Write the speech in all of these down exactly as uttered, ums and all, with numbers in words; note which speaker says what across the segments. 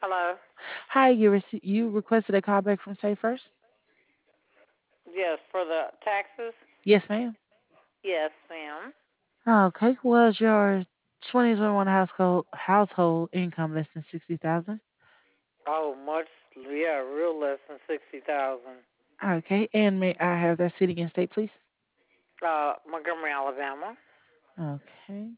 Speaker 1: Hello.
Speaker 2: Hi, you rece- you requested a call back from Say First?
Speaker 1: Yes, for the taxes.
Speaker 2: Yes, ma'am.
Speaker 1: Yes, ma'am.
Speaker 2: Okay, was your twenty twenty-one household household income less than sixty thousand?
Speaker 1: Oh, much. Yeah, real less than sixty thousand.
Speaker 2: Okay, and may I have that city and state, please?
Speaker 1: Uh, Montgomery, Alabama.
Speaker 2: Okay.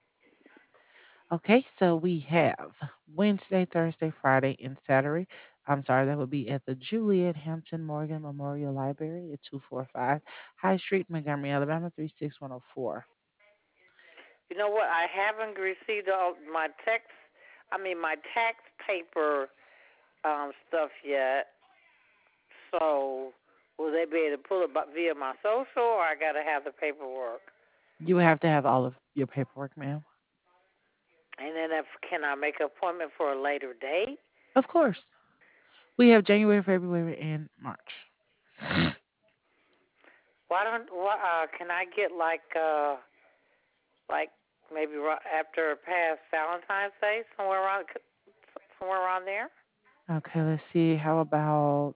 Speaker 2: Okay, so we have Wednesday, Thursday, Friday, and Saturday. I'm sorry, that would be at the Juliet Hampton Morgan Memorial Library at two forty-five High Street, Montgomery, Alabama three six one zero four.
Speaker 1: You know what? I haven't received all my tax. I mean, my tax paper um stuff yet. So, will they be able to pull it via my social, or I got to have the paperwork?
Speaker 2: You would have to have all of your paperwork, ma'am.
Speaker 1: And then, if can I make an appointment for a later date?
Speaker 2: Of course. We have January, February, and March.
Speaker 1: Why don't? Why, uh, can I get like uh like maybe right after past Valentine's Day, somewhere around somewhere around there.
Speaker 2: Okay, let's see. How about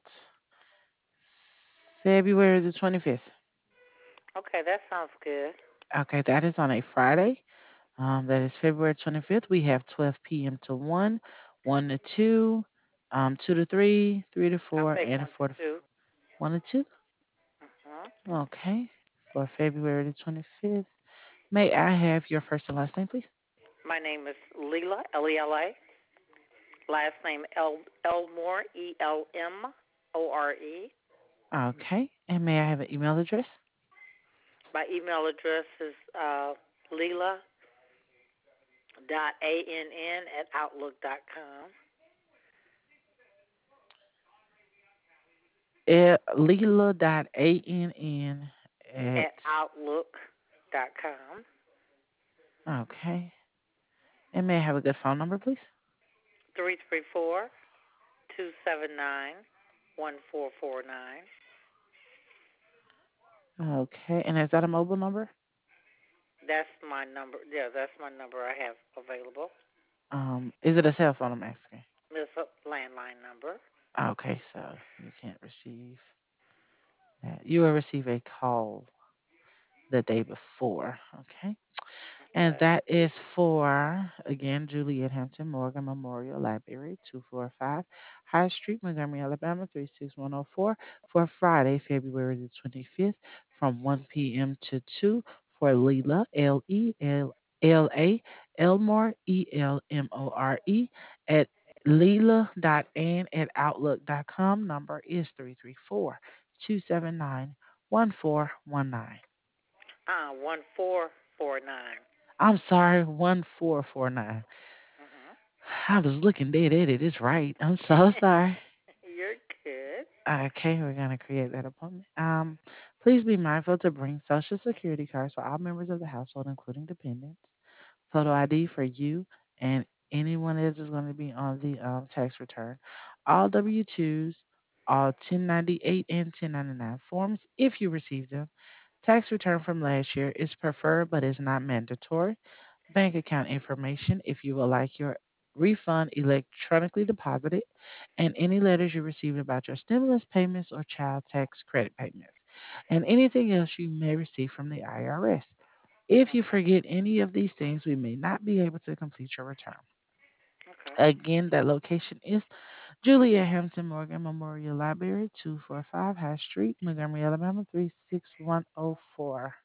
Speaker 2: February the twenty-fifth?
Speaker 1: Okay, that sounds good.
Speaker 2: Okay, that is on a Friday. Um, that is February twenty-fifth. We have twelve p m to one, one to two, um, two to three, three to
Speaker 1: I'll
Speaker 2: four,
Speaker 1: take
Speaker 2: and a
Speaker 1: one
Speaker 2: four to
Speaker 1: to
Speaker 2: f-
Speaker 1: two.
Speaker 2: one to two.
Speaker 1: Mm-hmm.
Speaker 2: Okay, for February the twenty-fifth. May I have your first and last name, please?
Speaker 1: My name is Leela, L E L A. Last name El Elmore, E L M O R E.
Speaker 2: Okay, and may I have an email address?
Speaker 1: My email address is uh, Leela dot A N N at outlook dot com.
Speaker 2: Uh, Leela.ann
Speaker 1: At
Speaker 2: at.
Speaker 1: outlook dot com.
Speaker 2: Okay. And may I have a good phone number, please?
Speaker 1: Three three four two seven nine one four four nine.
Speaker 2: Okay. And is that a mobile number?
Speaker 1: That's my number. Yeah, that's my number I have available.
Speaker 2: Um, is it a cell phone I'm asking?
Speaker 1: It's a landline number.
Speaker 2: Okay, so you can't receive that. You will receive a call the day before. Okay. And
Speaker 1: Okay.
Speaker 2: that is for, again, Juliet Hampton Morgan Memorial Library, two forty-five High Street, Montgomery, Alabama, three six one zero four, for Friday, February the twenty-fifth, from one p m to two for Leela, L E L L A, Elmore, E L M O R E, at leela.ann at outlook dot com. Number is three three four two seven nine one four one nine.
Speaker 1: Uh, one four four nine.
Speaker 2: I'm sorry, one four four nine.
Speaker 1: Mhm.
Speaker 2: I was looking dead at it. It's right. I'm so sorry.
Speaker 1: You're good.
Speaker 2: Okay, we're gonna create that appointment. Um, please be mindful to bring social security cards for all members of the household, including dependents. Photo I D for you and anyone else is going to be on the um, tax return. All W twos, all ten ninety-eight and ten ninety-nine forms, if you receive them. Tax return from last year is preferred but is not mandatory. Bank account information if you would like your refund electronically deposited, and any letters you received about your stimulus payments or child tax credit payments, and anything else you may receive from the I R S. If you
Speaker 1: Mhm.
Speaker 2: forget any of these things, we may not be able to complete your return.
Speaker 1: Okay.
Speaker 2: Again, that location is Julia Hampton Morgan Memorial Library, two forty-five High Street, Montgomery, Alabama, three six one zero four.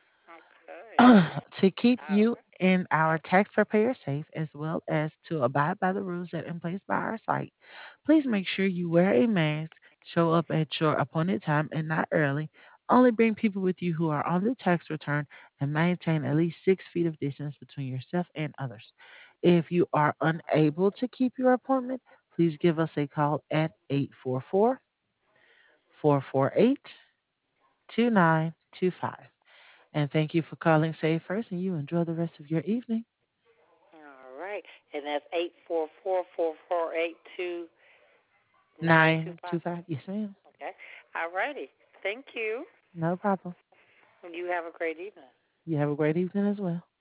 Speaker 1: Okay.
Speaker 2: To keep
Speaker 1: All
Speaker 2: you
Speaker 1: right.
Speaker 2: and our tax preparer safe, as well as to abide by the rules that are in place by our site, please make sure you wear a mask, show up at your appointed time and not early, only bring people with you who are on the tax return, and maintain at least six feet of distance between yourself and others. If you are unable to keep your appointment, please give us a call at eight four four, four four eight, two nine two five. And thank you for calling Save First, and you enjoy the rest of your evening.
Speaker 1: All right. And that's eight four four four four eight two nine two five.
Speaker 2: nine two five. Yes, ma'am.
Speaker 1: Okay. All righty. Thank you.
Speaker 2: No problem.
Speaker 1: You have a great evening.
Speaker 2: You have a great evening as well.